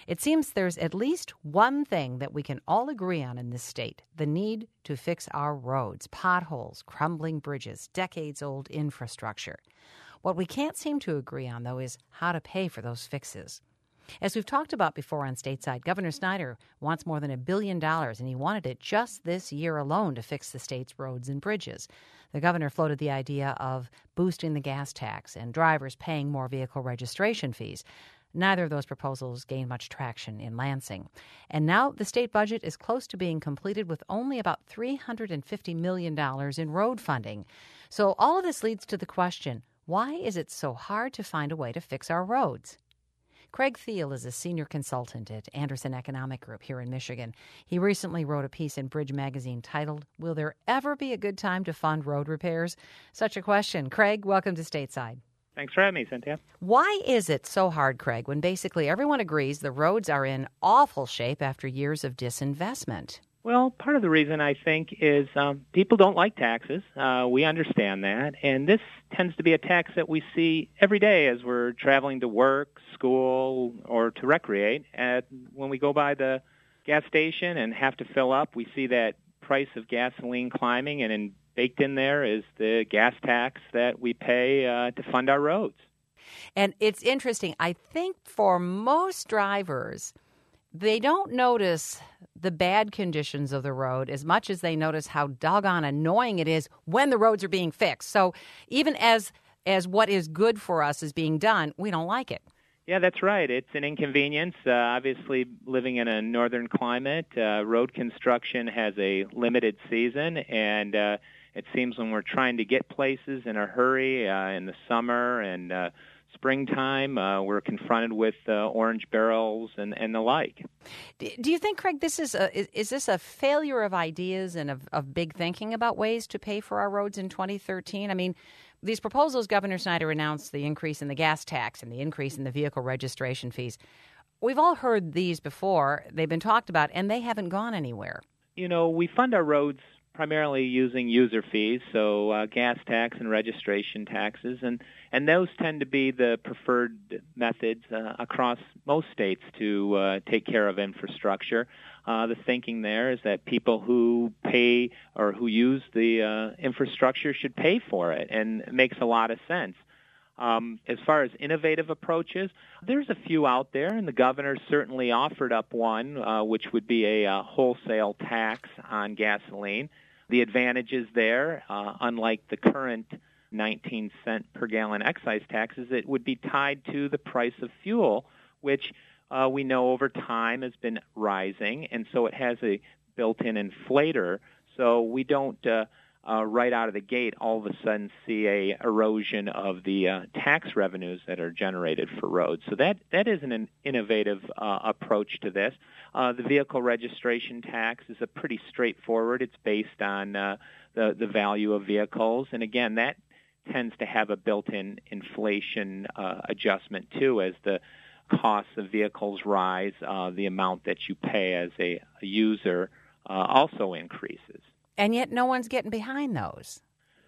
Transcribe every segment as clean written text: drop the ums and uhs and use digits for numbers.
It seems there's at least one thing that we can all agree on in this state: the need to fix our roads, potholes, crumbling bridges, decades-old infrastructure. What we can't seem to agree on, though, is how to pay for those fixes. As we've talked about before on Stateside, Governor Snyder wants more than $1 billion, and he wanted it just this year alone to fix the state's roads and bridges. The governor floated the idea of boosting the gas tax and drivers paying more vehicle registration fees. Neither of those proposals gained much traction in Lansing. And now the state budget is close to being completed with only about $350 million in road funding. So all of this leads to the question, why is it so hard to find a way to fix our roads? Craig Thiel is a senior consultant at Anderson Economic Group here in Michigan. He recently wrote a piece in Bridge Magazine titled, "Will There Ever Be a Good Time to Fund Road Repairs?" Such a question. Craig, welcome to Stateside. Thanks for having me, Cynthia. Why is it so hard, Craig, when basically everyone agrees the roads are in awful shape after years of disinvestment? Well, part of the reason, I think, is people don't like taxes. We understand that. And this tends to be a tax that we see every day as we're traveling to work, school, or to recreate. When we go by the gas station and have to fill up, we see that price of gasoline climbing, and baked in there is the gas tax that we pay to fund our roads. And it's interesting. I think for most drivers, they don't notice the bad conditions of the road as much as they notice how doggone annoying it is when the roads are being fixed. So even as what is good for us is being done, we don't like it. Yeah, that's right. It's an inconvenience. Obviously, living in a northern climate, road construction has a limited season, and it seems when we're trying to get places in a hurry in the summer and springtime, we're confronted with orange barrels and the like. Do you think, Craig, is this a failure of ideas and of big thinking about ways to pay for our roads in 2013? I mean, these proposals, Governor Snyder announced the increase in the gas tax and the increase in the vehicle registration fees. We've all heard these before. They've been talked about, and they haven't gone anywhere. You know, we fund our roads primarily using user fees, so gas tax and registration taxes, and those tend to be the preferred methods across most states to take care of infrastructure. The thinking there is that people who pay or who use the infrastructure should pay for it, and it makes a lot of sense. As far as innovative approaches, there's a few out there, and the governor certainly offered up one, which would be a wholesale tax on gasoline. The advantages there, unlike the current 19-cent per gallon excise tax, is it would be tied to the price of fuel, which we know over time has been rising, and so it has a built-in inflator. So we don't right out of the gate all of a sudden see a erosion of the tax revenues that are generated for roads. So that is an innovative approach to this. The vehicle registration tax is a pretty straightforward. It's based on the value of vehicles, and again, that tends to have a built-in inflation adjustment too. As the costs of vehicles rise, the amount that you pay as a user also increases. And yet no one's getting behind those.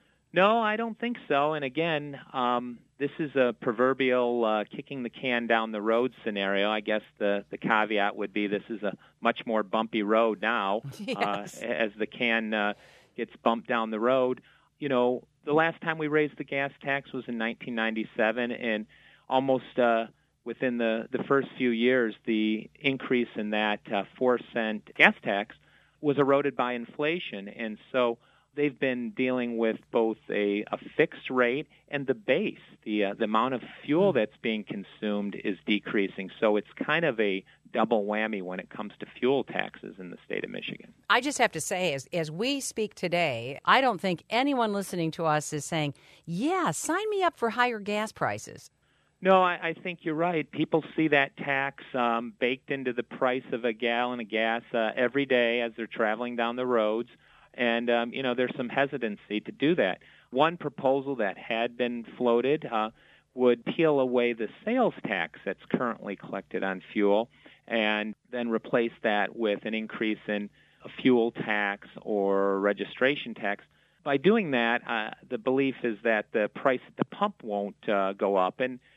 No, I don't think so. And again, this is a proverbial kicking the can down the road scenario. I guess the caveat would be this is a much more bumpy road now. Yes. As the can gets bumped down the road. You know, the last time we raised the gas tax was in 1997, and almost within the first few years, the increase in that 4-cent gas tax was eroded by inflation. And so they've been dealing with both a fixed rate and the base. The amount of fuel that's being consumed is decreasing. So it's kind of a double whammy when it comes to fuel taxes in the state of Michigan. I just have to say, as we speak today, I don't think anyone listening to us is saying, yeah, sign me up for higher gas prices. No, I think you're right. People see that tax baked into the price of a gallon of gas every day as they're traveling down the roads. And, there's some hesitancy to do that. One proposal that had been floated would peel away the sales tax that's currently collected on fuel and then replace that with an increase in a fuel tax or registration tax. By doing that, the belief is that the price at the pump won't go up. And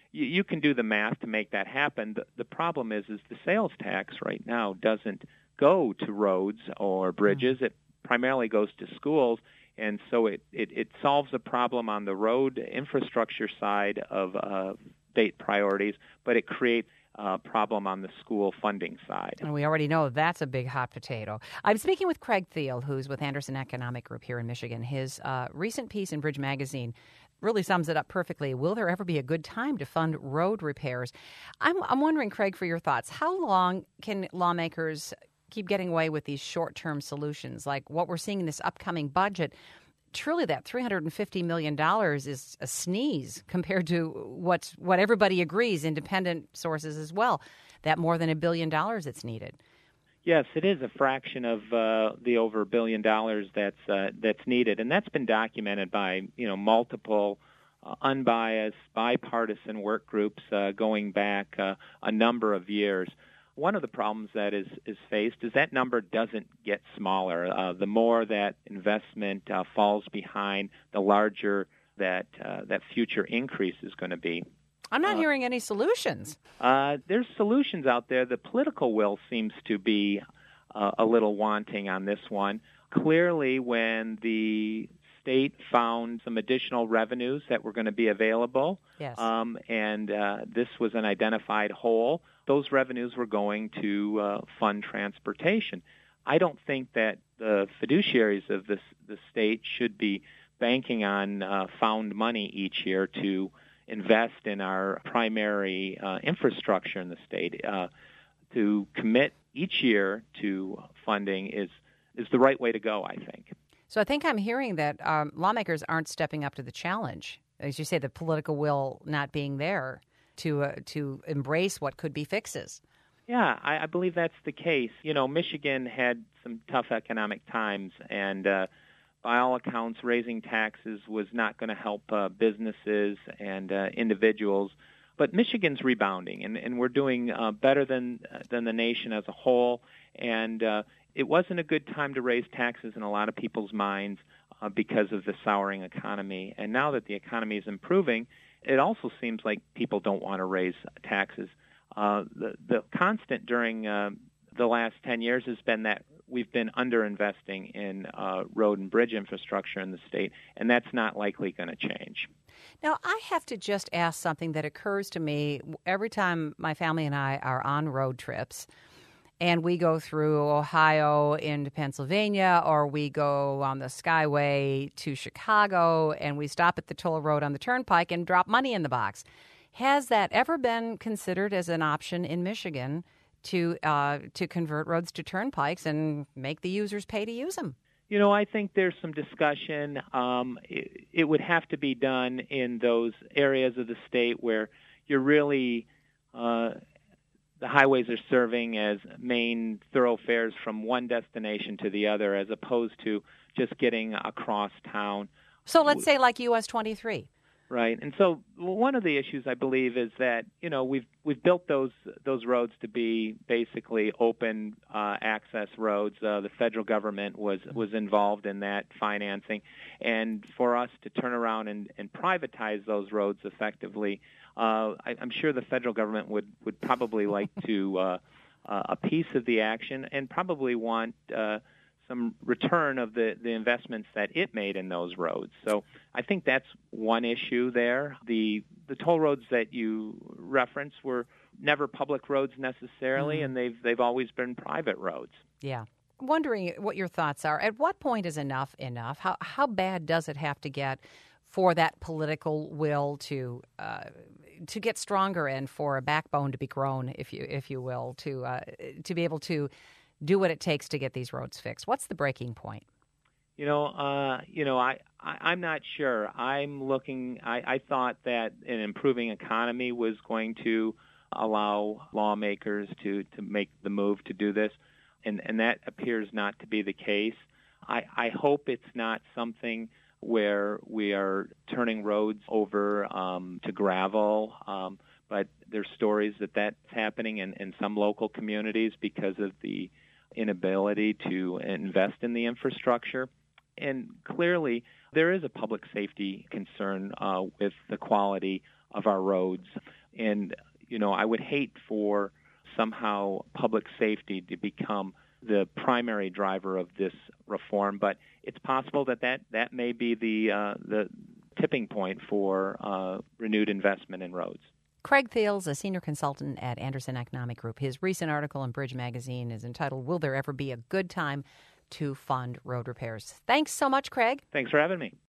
you can do the math to make that happen. The problem is the sales tax right now doesn't go to roads or bridges. It primarily goes to schools, and so it solves a problem on the road infrastructure side of state priorities, but it creates a problem on the school funding side. And we already know that's a big hot potato. I'm speaking with Craig Thiel, who's with Anderson Economic Group here in Michigan. His recent piece in Bridge Magazine really sums it up perfectly. Will there ever be a good time to fund road repairs? I'm wondering, Craig, for your thoughts. How long can lawmakers keep getting away with these short-term solutions, like what we're seeing in this upcoming budget? Truly, that $350 million is a sneeze compared to what everybody agrees, independent sources as well, that more than $1 billion that's needed. Yes, it is a fraction of the over $1 billion that's needed, and that's been documented by multiple unbiased, bipartisan work groups going back a number of years. One of the problems that is faced is that number doesn't get smaller. The more that investment falls behind, the larger that future increase is going to be. I'm not hearing any solutions. There's solutions out there. The political will seems to be a little wanting on this one. Clearly, when the state found some additional revenues that were going to be available, yes. And this was an identified hole, those revenues were going to fund transportation. I don't think that the fiduciaries of the state should be banking on found money each year to invest in our primary infrastructure in the state. To commit each year to funding is the right way to go, I think. So I think I'm hearing that lawmakers aren't stepping up to the challenge, as you say, the political will not being there to embrace what could be fixes. Yeah, I believe that's the case. Michigan had some tough economic times, and by all accounts, raising taxes was not going to help businesses and individuals. But Michigan's rebounding, and we're doing better than the nation as a whole. And it wasn't a good time to raise taxes in a lot of people's minds because of the souring economy. And now that the economy is improving, it also seems like people don't want to raise taxes. The constant during the last 10 years has been that we've been underinvesting in road and bridge infrastructure in the state, and that's not likely going to change. Now, I have to just ask something that occurs to me every time my family and I are on road trips, and we go through Ohio into Pennsylvania, or we go on the Skyway to Chicago, and we stop at the toll road on the Turnpike and drop money in the box. Has that ever been considered as an option in Michigan to convert roads to turnpikes and make the users pay to use them? I think there's some discussion. It would have to be done in those areas of the state where you're really the highways are serving as main thoroughfares from one destination to the other, as opposed to just getting across town. So let's say like US 23. Right, and so one of the issues I believe is that we've built those roads to be basically open access roads. The federal government was involved in that financing, and for us to turn around and privatize those roads effectively, I'm sure the federal government would probably like to a piece of the action and probably want some return of the investments that it made in those roads. So I think that's one issue there. The toll roads that you referenced were never public roads necessarily, and they've always been private roads. Yeah. Wondering what your thoughts are. At what point is enough enough? How bad does it have to get for that political will to get stronger and for a backbone to be grown, if you will, to be able to do what it takes to get these roads fixed? What's the breaking point? I'm not sure. I'm looking. I thought that an improving economy was going to allow lawmakers to make the move to do this, and that appears not to be the case. I hope it's not something where we are turning roads over to gravel. But there's stories that that's happening in some local communities because of the inability to invest in the infrastructure. And clearly, there is a public safety concern with the quality of our roads. And, I would hate for somehow public safety to become the primary driver of this reform, but it's possible that may be the tipping point for renewed investment in roads. Craig Thiels, a senior consultant at Anderson Economic Group. His recent article in Bridge Magazine is entitled, "Will There Ever Be a Good Time to Fund Road Repairs?" Thanks so much, Craig. Thanks for having me.